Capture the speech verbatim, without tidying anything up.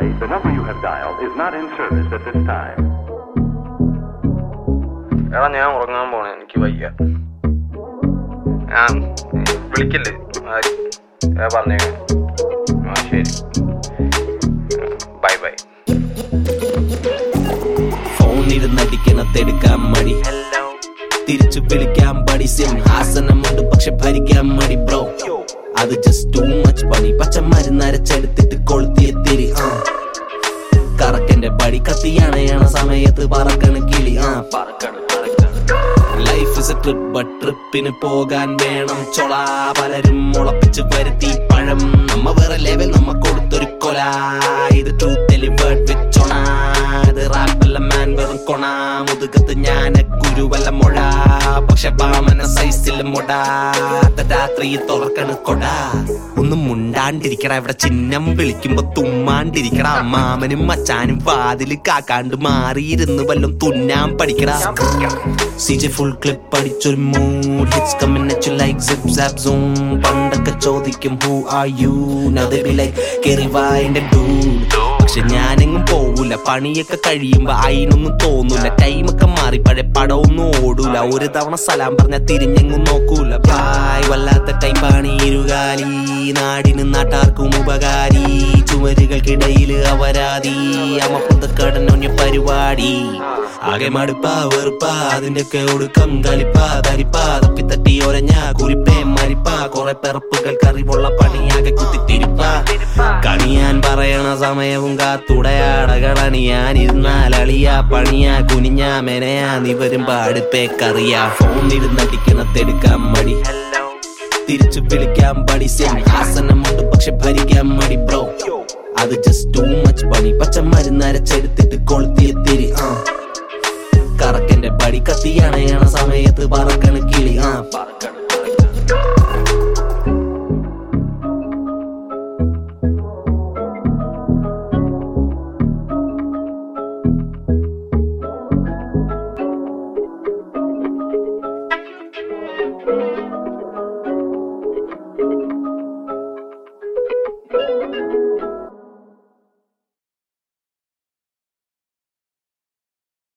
sorry, the number you have dialed is not in service at this time. എടാ ഞാൻ ഉറങ്ങാൻ പോണേ, എനിക്ക് വയ്യ. ഞാൻ വിളിക്കില്ലേ പറഞ്ഞേക്കാം. ആ ശരി, ബൈ ബൈ. ഫോണിരുന്നടിക്കണത്തെടുക്കാൻ മടി, തിരിച്ചു വിളിക്കാൻ പടി, സിംഹാസനമുണ്ട് പക്ഷെ ഭരിക്കാൻ മടി ബ്രോ. അത് ജസ്റ്റ് ടൂ മച്ച് പണി, പച്ചമരുന്നരച്ചെടുത്തിട്ട് കൊളുത്തിയ തിരി. ആ കറക്കന്റെ പടി കത്തിയണയണ സമയത്ത് പറക്കണ കിളി. ആ life is a trip, but ട്രിപ്പിന് പോകാൻ വേണം ചൊള. പലരും മുളപ്പിച്ച് വരുത്തി പഴം, നമ്മ വേറെ ലെവൽ, നമ്മ കൊടുത്തൊരു കൊല. ഇത് ട്രൂത്ത് ഡെലിവേർഡ് വിത്ത് ചൊണ. ഇത് റാപ്പല്ല മാൻ വെറും കൊണ. മുതുകത്ത് ഞാന ഗുരുവല്ല മുഴ, പക്ഷെ ബാമന സൈസിൽ മുട. രാത്രി തുറക്കണ് കൊട. ഒന്നും മുണ്ടാണ്ടിരിക്കട, ഇവിടെ ചിഹ്നം വിളിക്കുമ്പോ തുമ്മാണ്ടിരിക്കട. മാമനും മച്ചാനും വാതില് കാക്കാണ്ട് മാറിയിരുന്ന് വല്ലതും തുന്നാൻ പഠിക്കട. സി ജെ ഫുൾ ക്ലിപ്പ് അടിച്ചൊരു mood, hits coming at you like zip zap zoom. പണ്ടൊക്കെ ചോദിക്കും who are you, now they be like കേറി വാ എന്റെ ഡൂഡ്. പക്ഷെ ഞാനെങ്ങും പോവൂല, പണിയൊക്കെ കഴിയുമ്പോ അയിനൊന്നും തോന്നൂല. ടൈമൊക്കെ മാറി പഴയ പടമൊന്നും ഓടൂല. ഒരു തവണ സലാം പറഞ്ഞ തിരിഞ്ഞെങ്ങും നോക്കൂല. ബായ് വല്ലാത്ത ടൈപ്പാണ് ഇരുകാലി, നാടിന് നാട്ടാർക്കും ഉപകാരി. ചുമരുകൾക്കിടയില് അവരാതി, അമ്മപ്പുറത്തക്കടനൊഞ്ഞ പരിപാടി. ആകെ മടുപ്പാ വെറുപ്പാ, അതിന്റെയൊക്കെ ഒടുക്കം കളിപ്പാ ധരിപ്പാ. തപ്പി തട്ടി ഒരഞ്ഞ കുരിപ്പേ മരിപ്പാ. കൊറേ പെറപ്പുകൾ കറിവുള്ള പണിയാകെ കുത്തിത്തിരിപ്പാ. കണിയാൻ പറയണ സമയവും കാത്തുടയാടകളണിയാൻ ഇരുന്നാൽ അളിയാ പണിയാ കുനിഞ്ഞാ മെനയാ. നീ വരുമ്പോ അടുപ്പേക്കറിയാ. ഫോണിരുന്നടിക്കണത്തെടുക്കാൻ മടി, തിരിച്ചു വിളിക്കാൻ പടി, സിംഹാസനമുണ്ട് പക്ഷെ ഭരിക്കാൻ മടി ബ്രോ. അത് ജസ്റ്റ് ടൂ മച്ച് പണി, പച്ചമരുന്നരച്ചെടുത്തിട്ട് കൊളുത്തിയ തിരി. ആ കറക്കന്റെ പടി കത്തിയണയണ സമയത്ത് പറക്കണ കിളി.